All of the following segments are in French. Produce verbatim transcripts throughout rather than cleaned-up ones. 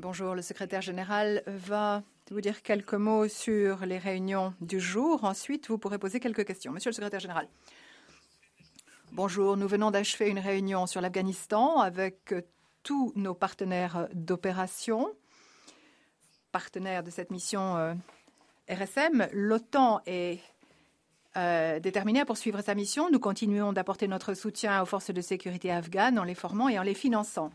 Bonjour, le secrétaire général va vous dire quelques mots sur les réunions du jour. Ensuite, vous pourrez poser quelques questions. Monsieur le secrétaire général. Bonjour, nous venons d'achever une réunion sur l'Afghanistan avec tous nos partenaires d'opération, partenaires de cette mission euh, R S M. L'OTAN est euh, déterminée à poursuivre sa mission. Nous continuons d'apporter notre soutien aux forces de sécurité afghanes en les formant et en les finançant.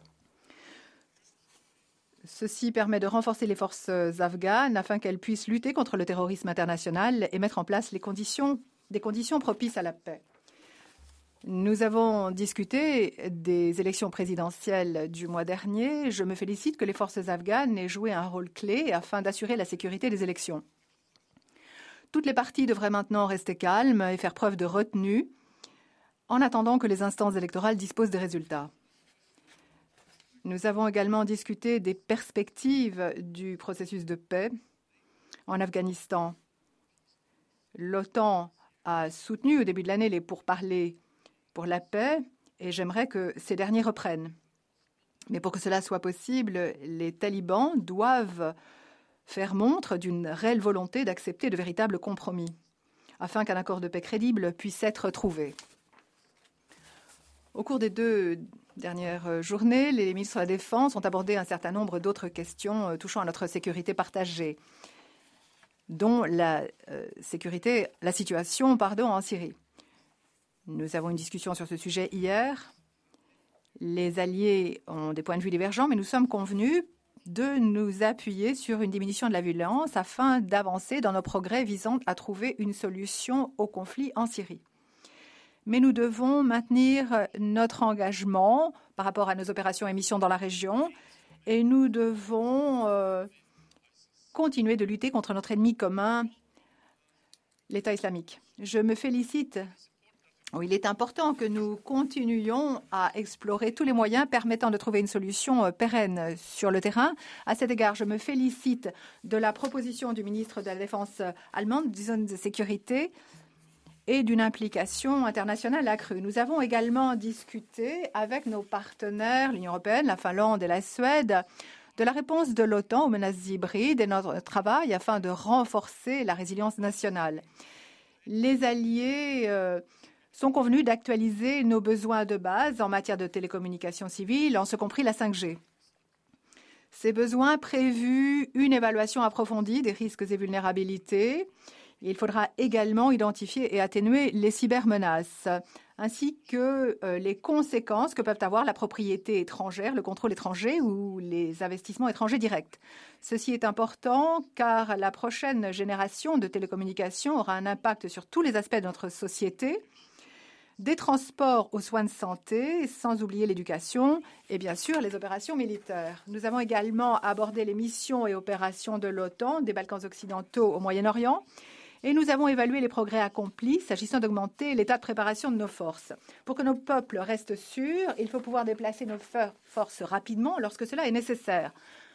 Ceci permet de renforcer les forces afghanes afin qu'elles puissent lutter contre le terrorisme international et mettre en place les conditions, des conditions propices à la paix. Nous avons discuté des élections présidentielles du mois dernier. Je me félicite que les forces afghanes aient joué un rôle clé afin d'assurer la sécurité des élections. Toutes les parties devraient maintenant rester calmes et faire preuve de retenue en attendant que les instances électorales disposent des résultats. Nous avons également discuté des perspectives du processus de paix en Afghanistan. L'OTAN a soutenu au début de l'année les pourparlers pour la paix et j'aimerais que ces derniers reprennent. Mais pour que cela soit possible, les talibans doivent faire montre d'une réelle volonté d'accepter de véritables compromis afin qu'un accord de paix crédible puisse être trouvé. Au cours des deux dernières journées, les ministres de la Défense ont abordé un certain nombre d'autres questions touchant à notre sécurité partagée, dont la, euh, sécurité, la situation pardon, en Syrie. Nous avons une discussion sur ce sujet hier. Les alliés ont des points de vue divergents, mais nous sommes convenus de nous appuyer sur une diminution de la violence afin d'avancer dans nos progrès visant à trouver une solution au conflit en Syrie. Mais nous devons maintenir notre engagement par rapport à nos opérations et missions dans la région et nous devons euh, continuer de lutter contre notre ennemi commun, l'État islamique. Je me félicite. Oh, il est important que nous continuions à explorer tous les moyens permettant de trouver une solution pérenne sur le terrain. À cet égard, je me félicite de la proposition du ministre de la Défense allemande d'une zone de sécurité et d'une implication internationale accrue. Nous avons également discuté avec nos partenaires, l'Union européenne, la Finlande et la Suède, de la réponse de l'OTAN aux menaces hybrides et notre travail afin de renforcer la résilience nationale. Les alliés euh, sont convenus d'actualiser nos besoins de base en matière de télécommunications civiles, en ce compris la cinq G. Ces besoins prévus une évaluation approfondie des risques et vulnérabilités. Il faudra également identifier et atténuer les cybermenaces, ainsi que euh, les conséquences que peuvent avoir la propriété étrangère, le contrôle étranger ou les investissements étrangers directs. Ceci est important car la prochaine génération de télécommunications aura un impact sur tous les aspects de notre société, des transports aux soins de santé, sans oublier l'éducation et bien sûr les opérations militaires. Nous avons également abordé les missions et opérations de l'OTAN, des Balkans occidentaux au Moyen-Orient. Et nous avons évalué les progrès accomplis s'agissant d'augmenter l'état de préparation de nos forces. Pour que nos peuples restent sûrs, il faut pouvoir déplacer nos forces rapidement lorsque cela est nécessaire.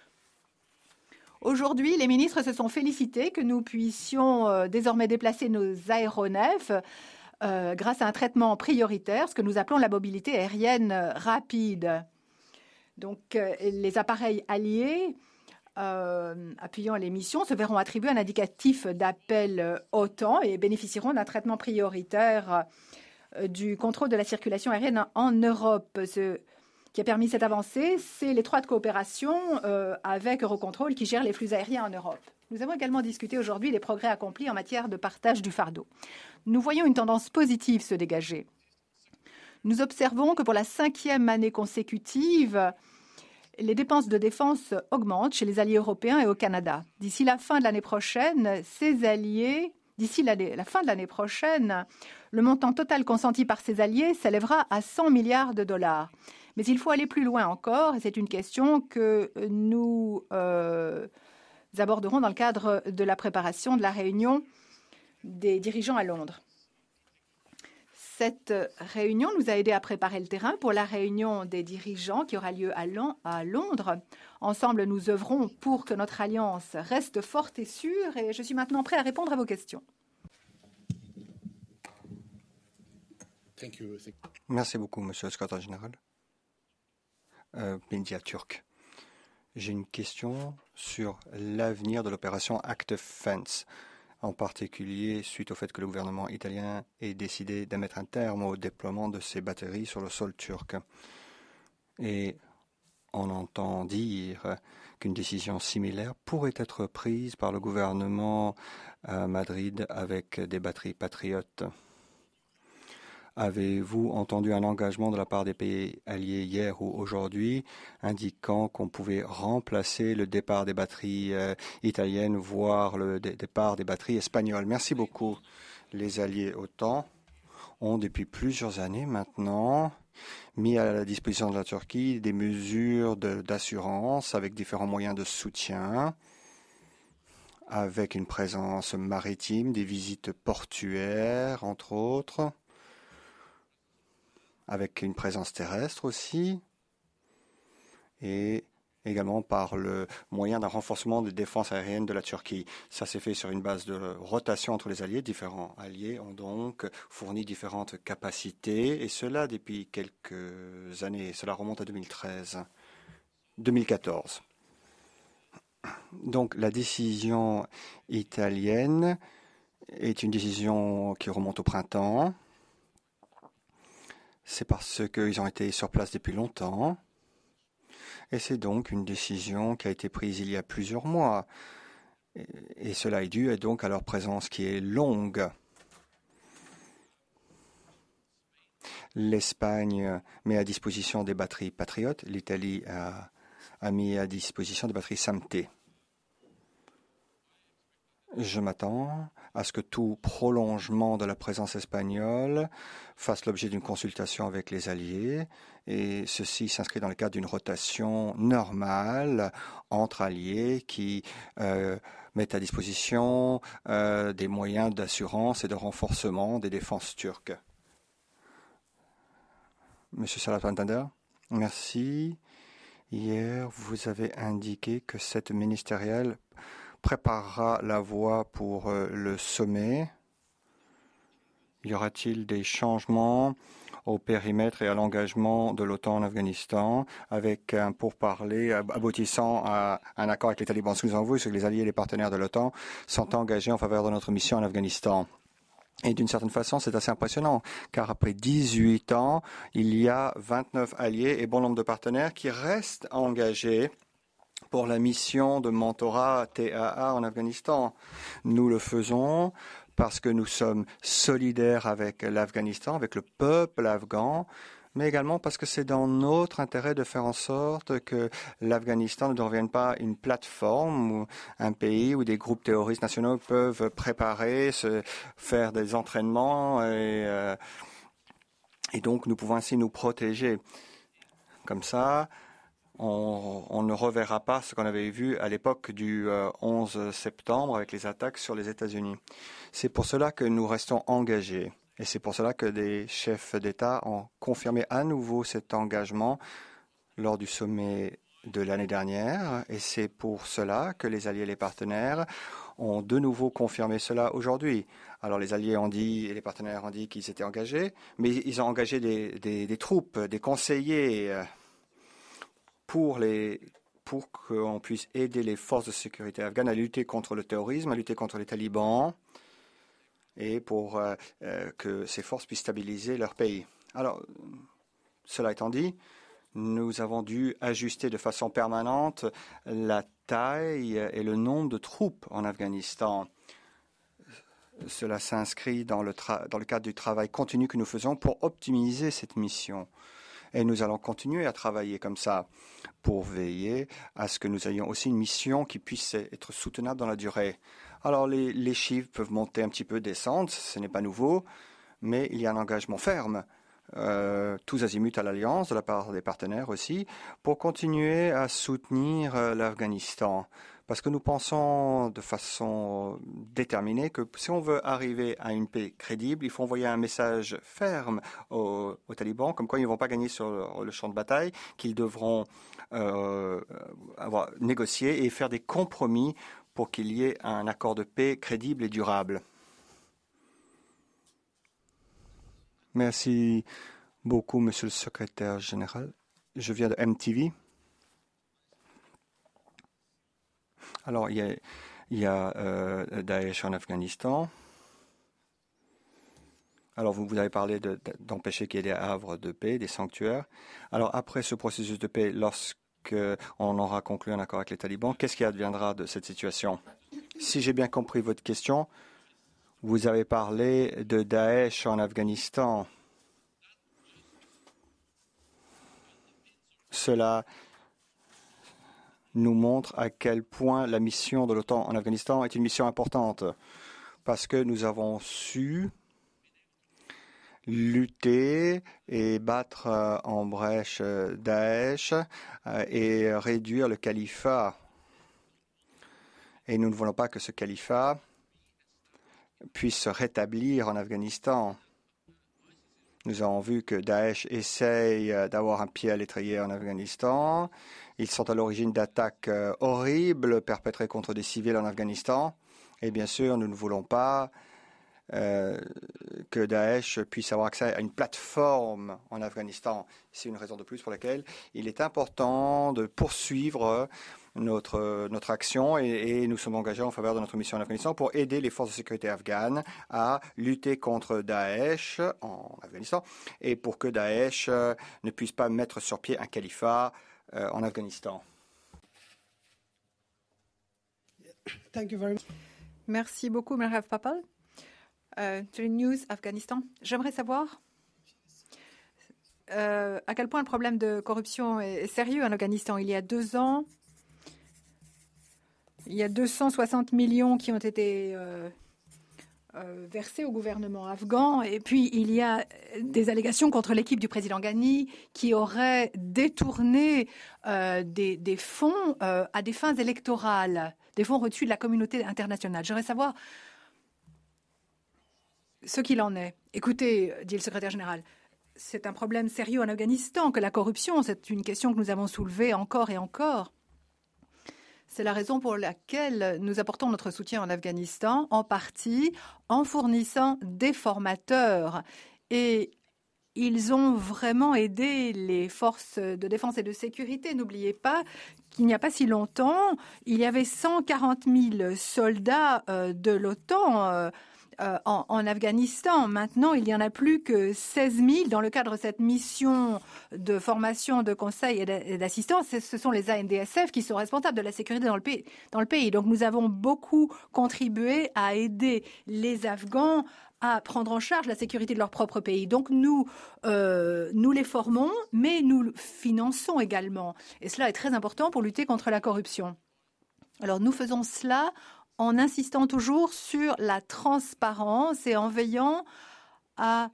Aujourd'hui, les ministres se sont félicités que nous puissions euh, désormais déplacer nos aéronefs euh, grâce à un traitement prioritaire, ce que nous appelons la mobilité aérienne rapide. Donc, euh, les appareils alliés Euh, appuyant les missions se verront attribuer un indicatif d'appel OTAN et bénéficieront d'un traitement prioritaire euh, du contrôle de la circulation aérienne en Europe. Ce qui a permis cette avancée, c'est l'étroite coopération euh, avec Eurocontrol qui gère les flux aériens en Europe. Nous avons également discuté aujourd'hui des progrès accomplis en matière de partage du fardeau. Nous voyons une tendance positive se dégager. Nous observons que pour la cinquième année consécutive, les dépenses de défense augmentent chez les alliés européens et au Canada. D'ici la fin de l'année prochaine, ces alliés, d'ici la fin de l'année prochaine, le montant total consenti par ces alliés s'élèvera à cent milliards de dollars. Mais il faut aller plus loin encore, et c'est une question que nous euh, aborderons dans le cadre de la préparation de la réunion des dirigeants à Londres. Cette réunion nous a aidé à préparer le terrain pour la réunion des dirigeants qui aura lieu à Londres. Ensemble, nous œuvrons pour que notre alliance reste forte et sûre et je suis maintenant prêt à répondre à vos questions. Merci beaucoup, Monsieur le Secrétaire général. Euh, Média turc. J'ai une question sur l'avenir de l'opération Active Fence, en particulier suite au fait que le gouvernement italien ait décidé de mettre un terme au déploiement de ces batteries sur le sol turc. Et on entend dire qu'une décision similaire pourrait être prise par le gouvernement à Madrid avec des batteries patriotes. Avez-vous entendu un engagement de la part des pays alliés hier ou aujourd'hui indiquant qu'on pouvait remplacer le départ des batteries euh, italiennes, voire le dé départ des batteries espagnoles? Merci beaucoup. Les alliés OTAN ont depuis plusieurs années maintenant mis à la disposition de la Turquie des mesures d'assurance avec différents moyens de soutien, avec une présence maritime, des visites portuaires, entre autres, avec une présence terrestre aussi, et également par le moyen d'un renforcement de défense aérienne de la Turquie. Ça s'est fait sur une base de rotation entre les alliés. Différents alliés ont donc fourni différentes capacités, et cela depuis quelques années. Cela remonte à deux mille treize, deux mille quatorze. Donc la décision italienne est une décision qui remonte au printemps. C'est parce qu'ils ont été sur place depuis longtemps. Et c'est donc une décision qui a été prise il y a plusieurs mois. Et, et cela est dû donc à leur présence qui est longue. L'Espagne met à disposition des batteries patriotes. L'Italie a, a mis à disposition des batteries SAMT. Je m'attends à ce que tout prolongement de la présence espagnole fasse l'objet d'une consultation avec les alliés, et ceci s'inscrit dans le cadre d'une rotation normale entre alliés qui euh, mettent à disposition euh, des moyens d'assurance et de renforcement des défenses turques. Monsieur Salat-Wantander, merci. Hier, vous avez indiqué que cette ministérielle préparera la voie pour euh, le sommet. Y aura-t-il des changements au périmètre et à l'engagement de l'OTAN en Afghanistan avec un pourparler aboutissant à un accord avec les talibans? Ce que nous avons vu, c'est que les alliés et les partenaires de l'OTAN sont engagés en faveur de notre mission en Afghanistan. Et d'une certaine façon, c'est assez impressionnant, car après dix-huit ans, il y a vingt-neuf alliés et bon nombre de partenaires qui restent engagés pour la mission de mentorat T A A en Afghanistan. Nous le faisons parce que nous sommes solidaires avec l'Afghanistan, avec le peuple afghan, mais également parce que c'est dans notre intérêt de faire en sorte que l'Afghanistan ne devienne pas une plateforme ou un pays où des groupes terroristes nationaux peuvent préparer, se faire des entraînements et, euh, et donc nous pouvons ainsi nous protéger. Comme ça, on, on ne reverra pas ce qu'on avait vu à l'époque du euh, onze septembre avec les attaques sur les États-Unis. C'est pour cela que nous restons engagés. Et c'est pour cela que des chefs d'État ont confirmé à nouveau cet engagement lors du sommet de l'année dernière. Et c'est pour cela que les alliés et les partenaires ont de nouveau confirmé cela aujourd'hui. Alors les alliés ont dit et les partenaires ont dit qu'ils étaient engagés, mais ils ont engagé des, des, des troupes, des conseillers pour, les, pour qu'on puisse aider les forces de sécurité afghanes à lutter contre le terrorisme, à lutter contre les talibans, et pour euh, euh, que ces forces puissent stabiliser leur pays. Alors, cela étant dit, nous avons dû ajuster de façon permanente la taille et le nombre de troupes en Afghanistan. Cela s'inscrit dans le, dans le cadre du travail continu que nous faisons pour optimiser cette mission. Et nous allons continuer à travailler comme ça pour veiller à ce que nous ayons aussi une mission qui puisse être soutenable dans la durée. Alors les, les chiffres peuvent monter un petit peu, descendre, ce n'est pas nouveau, mais il y a un engagement ferme, euh, tous azimuts à l'Alliance, de la part des partenaires aussi, pour continuer à soutenir euh, l'Afghanistan. Parce que nous pensons de façon déterminée que si on veut arriver à une paix crédible, il faut envoyer un message ferme aux, aux talibans, comme quoi ils ne vont pas gagner sur le, le champ de bataille, qu'ils devront euh, avoir négocié et faire des compromis pour qu'il y ait un accord de paix crédible et durable. Merci beaucoup, Monsieur le Secrétaire général. Je viens de M T V. Alors, il y a, il y a euh, Daesh en Afghanistan. Alors, vous, vous avez parlé de, de, d'empêcher qu'il y ait des havres de paix, des sanctuaires. Alors, après ce processus de paix, lorsqu'on aura conclu un accord avec les talibans, qu'est-ce qui adviendra de cette situation? Si j'ai bien compris votre question, vous avez parlé de Daesh en Afghanistan. Cela nous montre à quel point la mission de l'OTAN en Afghanistan est une mission importante, parce que nous avons su lutter et battre en brèche Daesh et réduire le califat. Et nous ne voulons pas que ce califat puisse se rétablir en Afghanistan. Nous avons vu que Daesh essaye d'avoir un pied à l'étrier en Afghanistan. Ils sont à l'origine d'attaques horribles perpétrées contre des civils en Afghanistan. Et bien sûr, nous ne voulons pas euh, que Daesh puisse avoir accès à une plateforme en Afghanistan. C'est une raison de plus pour laquelle il est important de poursuivre notre, notre action et, et nous sommes engagés en faveur de notre mission en Afghanistan pour aider les forces de sécurité afghanes à lutter contre Daesh en Afghanistan et pour que Daesh euh, ne puisse pas mettre sur pied un califat euh, en Afghanistan. Thank you very much. Merci beaucoup, Merhav Papal. Euh, News Afghanistan. J'aimerais savoir euh, à quel point le problème de corruption est, est sérieux en Afghanistan. Il y a deux ans, il y a deux cent soixante millions qui ont été euh, euh, versés au gouvernement afghan. Et puis, il y a des allégations contre l'équipe du président Ghani qui aurait détourné euh, des, des fonds euh, à des fins électorales, des fonds reçus de la communauté internationale. J'aimerais savoir ce qu'il en est. Écoutez, dit le secrétaire général, c'est un problème sérieux en Afghanistan que la corruption. C'est une question que nous avons soulevée encore et encore. C'est la raison pour laquelle nous apportons notre soutien en Afghanistan, en partie en fournissant des formateurs. Et ils ont vraiment aidé les forces de défense et de sécurité. N'oubliez pas qu'il n'y a pas si longtemps, il y avait cent quarante mille soldats euh, de l'OTAN euh, Euh, en, en Afghanistan. Maintenant, il n'y en a plus que seize mille dans le cadre de cette mission de formation, de conseil et d'assistance. Ce sont les A N D S F qui sont responsables de la sécurité dans le pays. Dans le pays. Donc, nous avons beaucoup contribué à aider les Afghans à prendre en charge la sécurité de leur propre pays. Donc, nous, euh, nous les formons, mais nous finançons également. Et cela est très important pour lutter contre la corruption. Alors, nous faisons cela en insistant toujours sur la transparence et en veillant à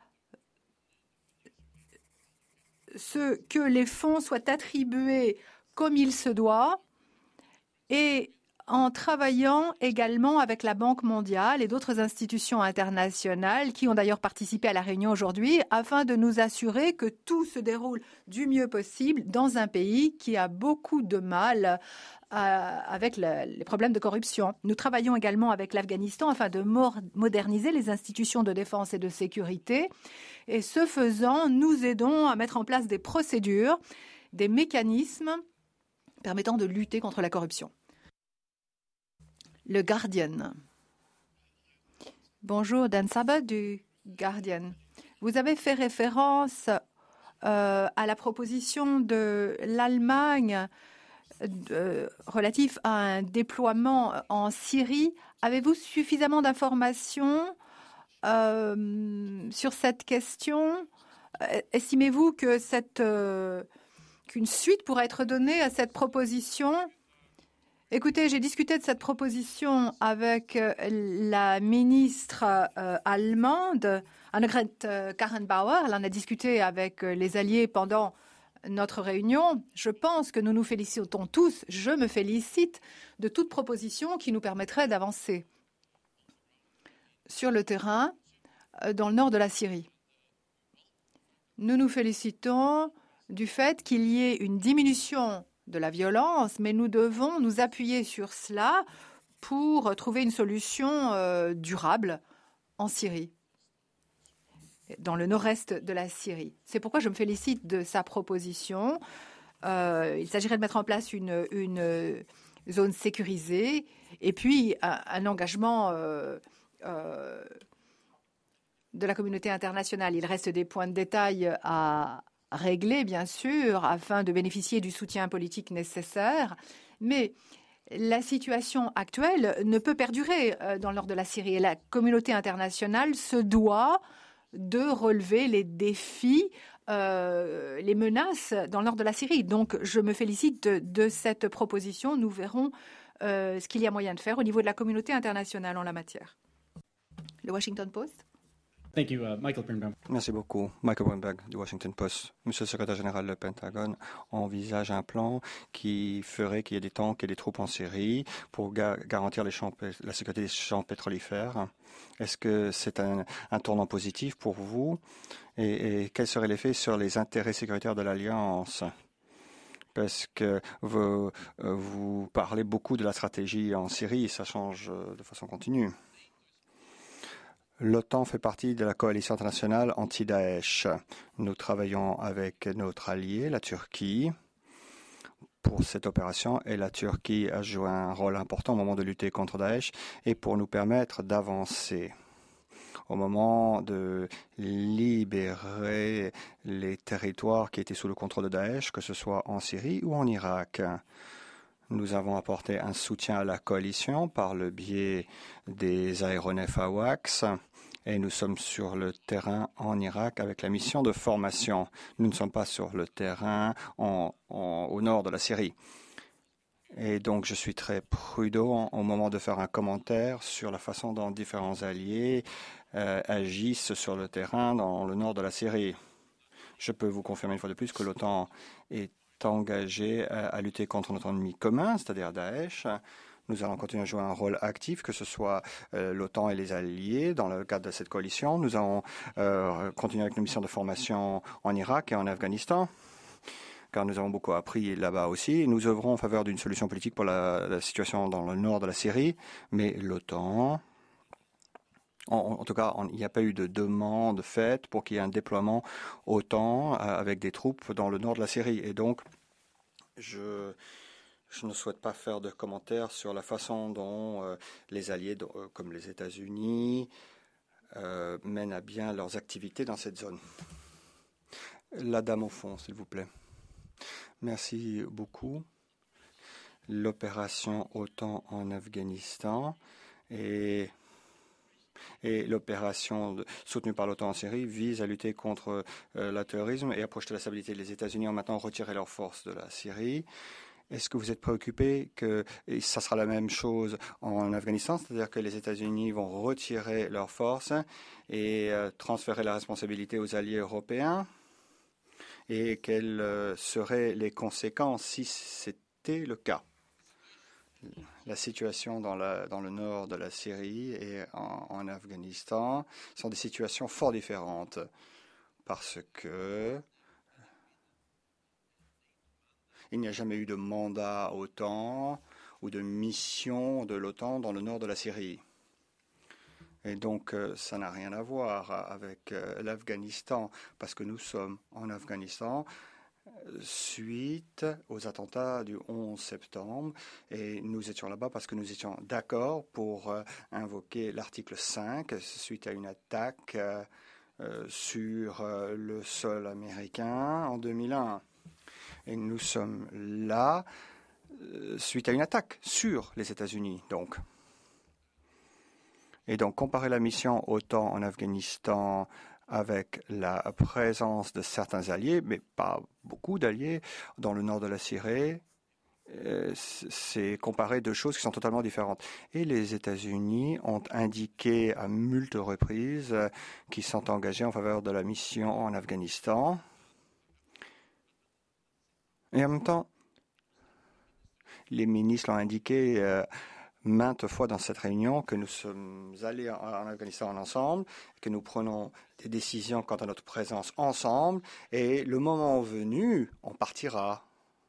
ce que les fonds soient attribués comme il se doit et en travaillant également avec la Banque mondiale et d'autres institutions internationales qui ont d'ailleurs participé à la réunion aujourd'hui afin de nous assurer que tout se déroule du mieux possible dans un pays qui a beaucoup de mal avec le, les problèmes de corruption. Nous travaillons également avec l'Afghanistan afin de moderniser les institutions de défense et de sécurité. Et ce faisant, nous aidons à mettre en place des procédures, des mécanismes permettant de lutter contre la corruption. Le Guardian. Bonjour, Dan Sabat du Guardian. Vous avez fait référence euh, à la proposition de l'Allemagne Euh, relatif à un déploiement en Syrie. Avez-vous suffisamment d'informations euh, sur cette question? Estimez-vous que cette, euh, qu'une suite pourrait être donnée à cette proposition? Écoutez, j'ai discuté de cette proposition avec la ministre euh, allemande, Annegret Kramp-Karrenbauer. Elle en a discuté avec les alliés pendant notre réunion. Je pense que nous nous félicitons tous, je me félicite de toute proposition qui nous permettrait d'avancer sur le terrain dans le nord de la Syrie. Nous nous félicitons du fait qu'il y ait une diminution de la violence, mais nous devons nous appuyer sur cela pour trouver une solution euh, durable en Syrie, dans le nord-est de la Syrie. C'est pourquoi je me félicite de sa proposition. Euh, il s'agirait de mettre en place une, une, zones sécurisées, et puis un, un engagement euh, euh, de la communauté internationale. Il reste des points de détail à régler, bien sûr, afin de bénéficier du soutien politique nécessaire, mais la situation actuelle ne peut perdurer dans le nord de la Syrie et la communauté internationale se doit de relever les défis, euh, les menaces dans le nord de la Syrie. Donc, je me félicite de, de cette proposition. Nous verrons euh, ce qu'il y a moyen de faire au niveau de la communauté internationale en la matière. Le Washington Post. Thank you, uh, Michael Birnbaum. Merci beaucoup. Michael Birnbaum du Washington Post. Monsieur le secrétaire général du Pentagone envisage un plan qui ferait qu'il y ait des tanks et des troupes en Syrie pour ga garantir les champs, la sécurité des champs pétrolifères. Est-ce que c'est un, un tournant positif pour vous et, et quel serait l'effet sur les intérêts sécuritaires de l'Alliance? Parce que vous, vous parlez beaucoup de la stratégie en Syrie et ça change de façon continue. L'OTAN fait partie de la coalition internationale anti-Daesh. Nous travaillons avec notre allié, la Turquie, pour cette opération et la Turquie a joué un rôle important au moment de lutter contre Daesh et pour nous permettre d'avancer au moment de libérer les territoires qui étaient sous le contrôle de Daesh, que ce soit en Syrie ou en Irak. Nous avons apporté un soutien à la coalition par le biais des aéronefs AWACS et nous sommes sur le terrain en Irak avec la mission de formation. Nous ne sommes pas sur le terrain en, en, au nord de la Syrie. Et donc, je suis très prudent au moment de faire un commentaire sur la façon dont différents alliés euh, agissent sur le terrain dans le nord de la Syrie. Je peux vous confirmer une fois de plus que l'OTAN est engagé à, à lutter contre notre ennemi commun, c'est-à-dire Daesh. Nous allons continuer à jouer un rôle actif, que ce soit euh, l'OTAN et les alliés dans le cadre de cette coalition. Nous allons euh, continuer avec nos missions de formation en Irak et en Afghanistan, car nous avons beaucoup appris là-bas aussi. Nous œuvrons en faveur d'une solution politique pour la, la situation dans le nord de la Syrie, mais l'OTAN, en, en tout cas, on, il n'y a pas eu de demande faite pour qu'il y ait un déploiement OTAN euh, avec des troupes dans le nord de la Syrie. Et donc, je, je ne souhaite pas faire de commentaires sur la façon dont euh, les alliés, dont, euh, comme les États-Unis, euh, mènent à bien leurs activités dans cette zone. La dame au fond, s'il vous plaît. Merci beaucoup. L'opération OTAN en Afghanistan et, et l'opération soutenue par l'OTAN en Syrie vise à lutter contre euh, le terrorisme et à projeter la stabilité. Les États-Unis ont maintenant retiré leurs forces de la Syrie. Est-ce que vous êtes préoccupé que et ça sera la même chose en Afghanistan, c'est-à-dire que les États-Unis vont retirer leurs forces et euh, transférer la responsabilité aux alliés européens? Et quelles euh, seraient les conséquences si c'était le cas? La situation dans, la, dans le nord de la Syrie et en, en Afghanistan sont des situations fort différentes parce que il n'y a jamais eu de mandat OTAN ou de mission de l'OTAN dans le nord de la Syrie. Et donc, euh, ça n'a rien à voir avec euh, l'Afghanistan, parce que nous sommes en Afghanistan euh, suite aux attentats du onze septembre, et nous étions là-bas parce que nous étions d'accord pour euh, invoquer l'article cinq suite à une attaque euh, euh, sur euh, le sol américain en deux mille un. Et nous sommes là euh, suite à une attaque sur les États-Unis, donc. Et donc, comparer la mission OTAN en Afghanistan avec la présence de certains alliés, mais pas beaucoup d'alliés, dans le nord de la Syrie, c'est comparer deux choses qui sont totalement différentes. Et les États-Unis ont indiqué à multiples reprises qu'ils sont engagés en faveur de la mission en Afghanistan. Et en même temps, les ministres l'ont indiqué euh, maintes fois dans cette réunion que nous sommes allés en, en Afghanistan ensemble, que nous prenons des décisions quant à notre présence ensemble, et le moment venu, on partira.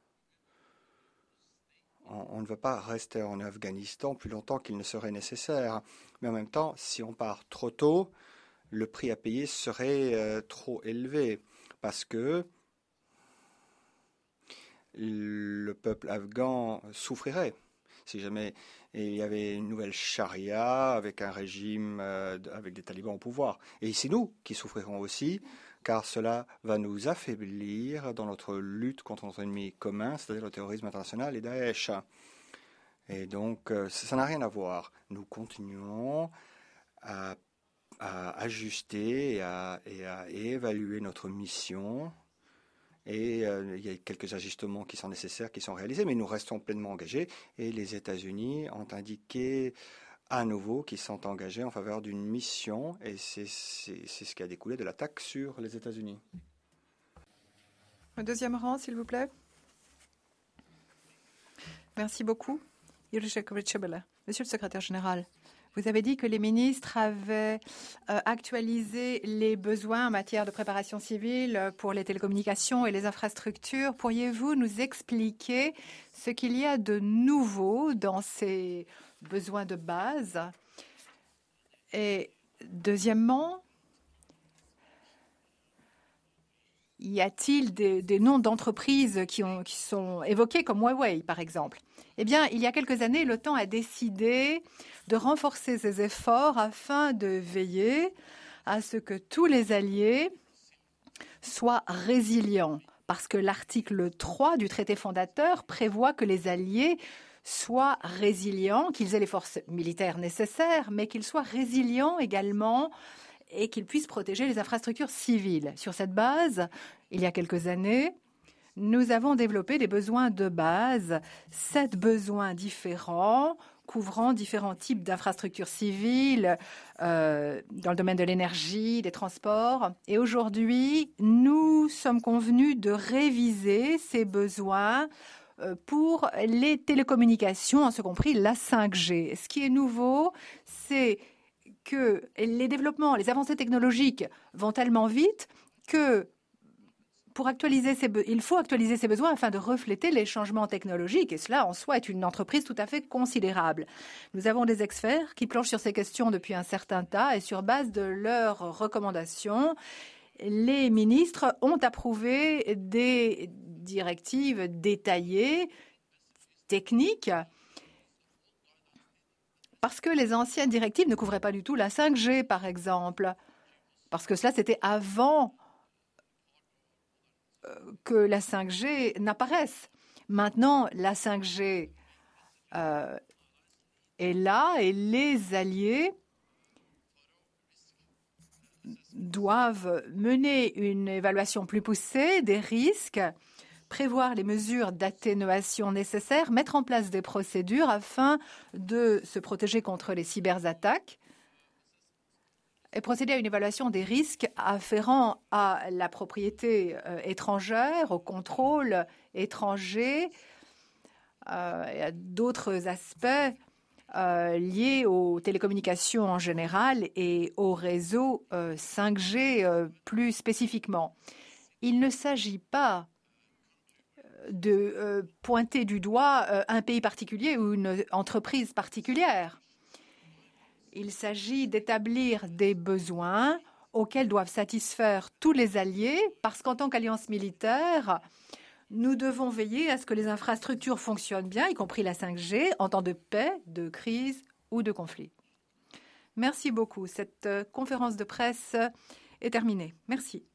On, on ne veut pas rester en Afghanistan plus longtemps qu'il ne serait nécessaire. Mais en même temps, si on part trop tôt, le prix à payer serait euh, trop élevé, parce que le peuple afghan souffrirait. si jamais il y avait une nouvelle charia avec un régime, euh, avec des talibans au pouvoir. Et c'est nous qui souffrirons aussi, car cela va nous affaiblir dans notre lutte contre notre ennemi commun, c'est-à-dire le terrorisme international et Daesh. Et donc, euh, ça n'a rien à voir. Nous continuons à, à ajuster et à, et à évaluer notre mission. Et euh, il y a quelques ajustements qui sont nécessaires, qui sont réalisés, mais nous restons pleinement engagés. Et les États-Unis ont indiqué à nouveau qu'ils sont engagés en faveur d'une mission, et c'est, c'est, c'est ce qui a découlé de l'attaque sur les États-Unis. Au deuxième rang, s'il vous plaît. Merci beaucoup. Monsieur le secrétaire général, vous avez dit que les ministres avaient euh, actualisé les besoins en matière de préparation civile pour les télécommunications et les infrastructures. Pourriez-vous nous expliquer ce qu'il y a de nouveau dans ces besoins de base? Et deuxièmement, y a-t-il des, des noms d'entreprises qui, ont, qui sont évoqués comme Huawei, par exemple? Eh bien, il y a quelques années, l'OTAN a décidé de renforcer ses efforts afin de veiller à ce que tous les alliés soient résilients, parce que l'article trois du traité fondateur prévoit que les alliés soient résilients, qu'ils aient les forces militaires nécessaires, mais qu'ils soient résilients également et qu'ils puissent protéger les infrastructures civiles. Sur cette base, il y a quelques années, nous avons développé des besoins de base, sept besoins différents, couvrant différents types d'infrastructures civiles euh, dans le domaine de l'énergie, des transports. Et aujourd'hui, nous sommes convenus de réviser ces besoins euh, pour les télécommunications, en ce compris la cinq G. Ce qui est nouveau, c'est que les développements, les avancées technologiques vont tellement vite que pour actualiser ces be- il faut actualiser ces besoins afin de refléter les changements technologiques. Et cela, en soi, est une entreprise tout à fait considérable. Nous avons des experts qui planchent sur ces questions depuis un certain temps et sur base de leurs recommandations, les ministres ont approuvé des directives détaillées, techniques, parce que les anciennes directives ne couvraient pas du tout la cinq G, par exemple, parce que cela, c'était avant que la cinq G n'apparaisse. Maintenant, la cinq G euh, est là et les alliés doivent mener une évaluation plus poussée des risques, prévoir les mesures d'atténuation nécessaires, mettre en place des procédures afin de se protéger contre les cyberattaques et procéder à une évaluation des risques afférents à la propriété euh, étrangère, au contrôle étranger euh, et à d'autres aspects euh, liés aux télécommunications en général et aux réseaux euh, cinq G euh, plus spécifiquement. Il ne s'agit pas de euh, pointer du doigt euh, un pays particulier ou une entreprise particulière. Il s'agit d'établir des besoins auxquels doivent satisfaire tous les alliés, parce qu'en tant qu'alliance militaire, nous devons veiller à ce que les infrastructures fonctionnent bien, y compris la cinq G, en temps de paix, de crise ou de conflit. Merci beaucoup. Cette conférence de presse est terminée. Merci.